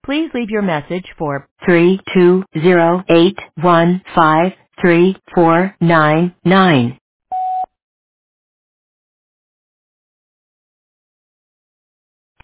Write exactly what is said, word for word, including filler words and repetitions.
Please leave your message for three two zero eight one five three four nine nine.